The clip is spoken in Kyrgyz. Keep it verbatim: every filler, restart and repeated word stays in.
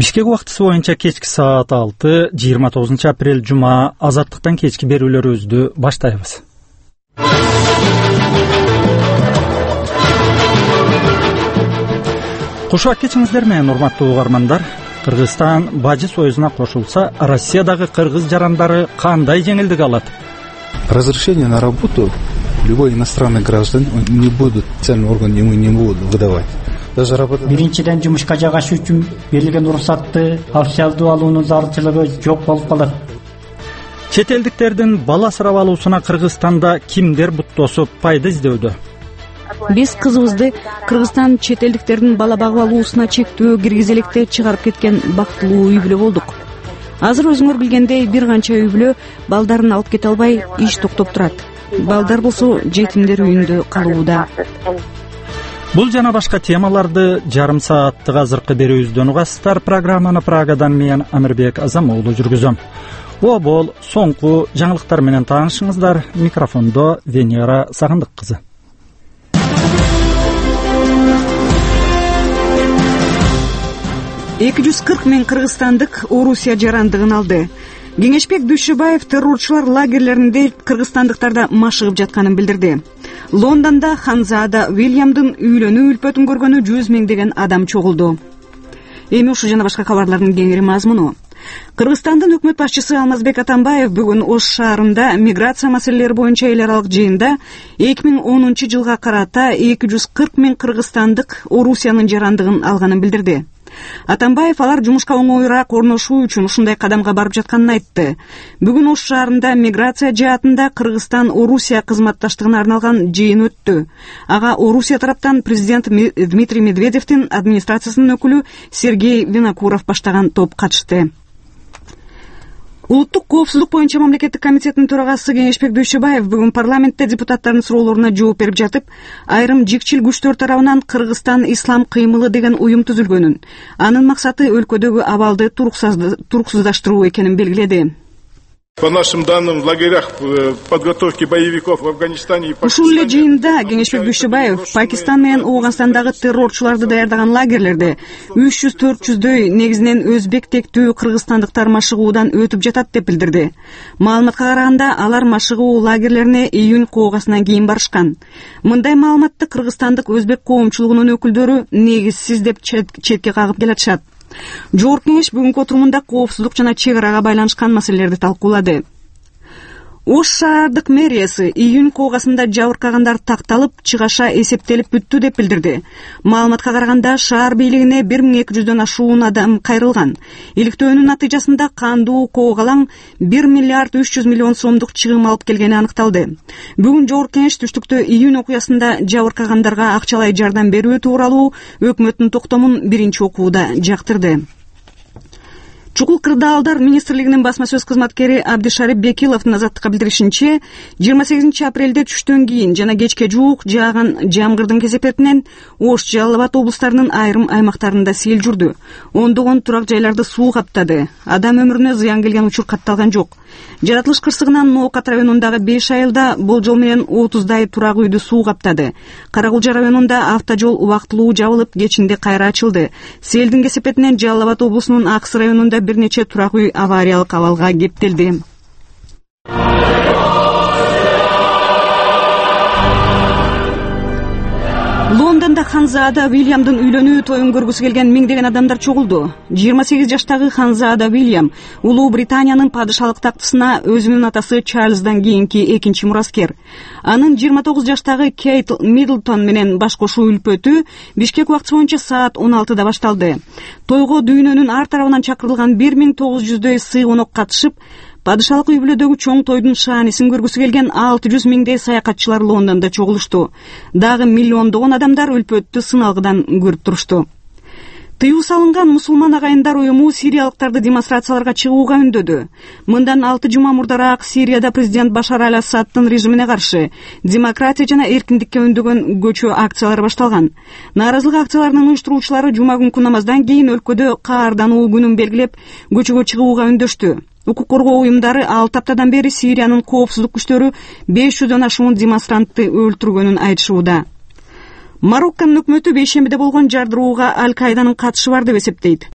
Бишкек убактысы боюнча кечки саат алты, жыйырма тогузунчу апрель жума азаттыктан кечки берүүлөрүбүздү баштайбыз. Кушак кечиңиздер менен, урматтуу угармандар. Кыргызстан Бажы союзуна кошулса, Россиядагы кыргыз жарандары кандай жеңилдик алат? Разрешение на работу любой иностранный гражданин не будут, специальный орган ему не будут выдавать. Биринчиден, жумушка жайгашуу үчүн берилген уруксатты официалдуу алуунун зарылчылыгы жок болуп калат. Чет элдиктердин бала асырап алуусуна Кыргызстанда кимдер буттосуп пайда издөөдө? Биз кызыбызды Кыргызстан чет элдиктердин бала багып алуусуна чектөө киргизе электе чыгарып кеткен бактылуу үй бүлө болдук. Азыр өзүңөр билгендей бир канча үй бүлө балдарын алып кете албай иш токтоп турат. Балдар болсо жетимдер үйүндө калууда. Бул жана башка темаларды жарым сааттык азыркы берүүбүздөн угасыздар. Программаны Прагадан мен Амирбек Азамоğlu жүргүзөм. Обол соңку жаңылыктар менен таанышыңыздар. Микрофондо Венера Сагындык кызы. эки жүз кырк миң кыргызстандык Орусия жарандыгын алды. Кеңешбек Дүйшөбаев террорчулар лагерлеринде кыргызстандыктарда машыгып жатканын билдирди. Лондонда Ханзада Уильямдын үйлөнүү үлпөтүн көргөнү жүз миңдеген адам чогулду. Эми ушу жана башка кабарлардын кеңири мазмуну. Кыргызстандын өкмөт башчысы Алмазбек Атамбаев бүгүн Ош шаарында миграция маселелери боюнча эл аралык жыйында эки миң онунчу жылга карата эки жүз кырк миң кыргызстандык Орусиянын жарандыгын алганын билдирди. Атамбаев алар жумушка оңоюраак орношуу үчүн ушундай кадамга барып жатканын айтты. Бүгүн Ош шаарында миграция жаатында Кыргызстан Орусия кызматташтыгына арналган жыйын өттү. Ага Орусия тараптан президент Дмитрий Медведевдин администрациясынын өкүлү Сергей Винокуров баштаган топ катышты. Улуттук коопсуздук боюнча мамлекеттик комитеттин төрагасы Кеңешбек Дүйшөбаев бүгүн парламентте депутаттардын суроолоруна жооп берип жатып, айрым жикчил күчтөр тарабынан Кыргызстан ислам кыймылы деген уюм түзүлгөнүн, анын максаты өлкөдөгү абалды туруксуздаштыруу экенин белгиледи. По нашим данным, в лагерях подготовки боевиков в Афганистане и Пакистане... Ушул эле жыйында Кеңешбек Дүйшөбаев Пакистан менен Ооганстандагы террорчуларды даярдаган лагерлерде үч жүз төрт жүздөй негизинен өзбек тектүү кыргызстандыктар машыгуудан өтүп жатат деп билдирди. Маалыматка караганда, алар машыгуу лагерлерине июнь коогасынан кийин барышкан. Мындай маалыматты кыргызстандык өзбек коомчулугунун өкүлдөрү негизсиз деп четке кагып келатышат. Жогорку кеңеш бүгүнкү отурумунда коопсуздук жана чек арага байланышкан маселелерди талкуулады. Ош шаардык мэриясы июнь коогасында жабыркагандар такталып, чыгаша эсептелип бүттү деп билдирди. Маалыматка караганда, шаар бийлигине бир миң эки жүздөн ашуун адам кайрылган. Иликтөөнүн натыйжасында кандуу коогалаң бир миллиард үч жүз миллион сомдук чыгым алып келгени аныкталды. Бүгүн жогорку кеңеш түштүктө июнь окуясында жабыркагандарга акчалай жардам берүү тууралуу өкмөттүн токтомун биринчи окууда жактырды. Чукул кырдаалдар министрлигинин басма сөз кызматкери Абдишарип Бекиловдун азаттыкка билдиришинче, жыйырма сегизинчи апрелде түштөн кийин жана кечке жуук жааган жамгырдын кесепетинен Ош, Жалал Абад облустарынын айрым аймактарында сел жүрдү. Ондогон турак жайларды суу каптады. Адам өмүрүнө зыян келген учур катталган жок. Жаратылыш кырсыгынан Ноокат районундагы беш айылда болжол менен отуздай турак үйдү суу каптады. Каракулжа районунда автожол убактылуу жабылып, кечинде кайра ачылды. Селдин кесепетинен Жалал Абад облусунун Аксы районунда бир нече турак үй авариялык абалга кептелди. Лондонда Ханзада Уильямдын үйлөнүү тоюн көргүсү келген миңдеген адамдар чогулду. жыйырма сегиз жаштагы Ханзада Уильям Улуу Британиянын падышалык тактысына өзүнүн атасы Чарльздан кийинки экинчи мураскер. Анын жыйырма тогуз жаштагы Кейт Миддлтон менен баш кошуу үлпөтү Бишкек убактысы боюнча саат он алтыда башталды. Тойго дүйнөнүн ар тарабынан чакырылган бир миң тогуз жүздөй сый-конок катышып, падышалык үй бүлөдөгү чоң тойдун шаанисин көргүсү келген алты жүз миңдей саякатчылар Лондондо чогулушту. Дагы миллиондогон адамдар үлпөттү сыналгыдан көрүп турушту. Тыюу салынган мусулман агайындар уюму сириялыктарды демонстрацияларга чыгууга үндөдү. Мындан алты жума мурдараак Сирияда президент Башар аль-Асаддын режимине каршы демократия жана эркиндикке үндөгөн көчө акциялары башталган. Нааразылык акцияларынын уюштуруучулары жума күнкү намаздан кийин өлкөдө каардануу күнүн белгилеп, көчөгө чыгууга үндөштү. Укук коргоо уюмдары алты аптадан бери Сириянын коопсуздук күчтөрү беш жүздөн ашуун демонстрантты өлтүргөнүн айтышууда. Марокконун өкмөтү бейшембиде болгон жардырууга Аль-Каиданын катышы бар деп эсептейт.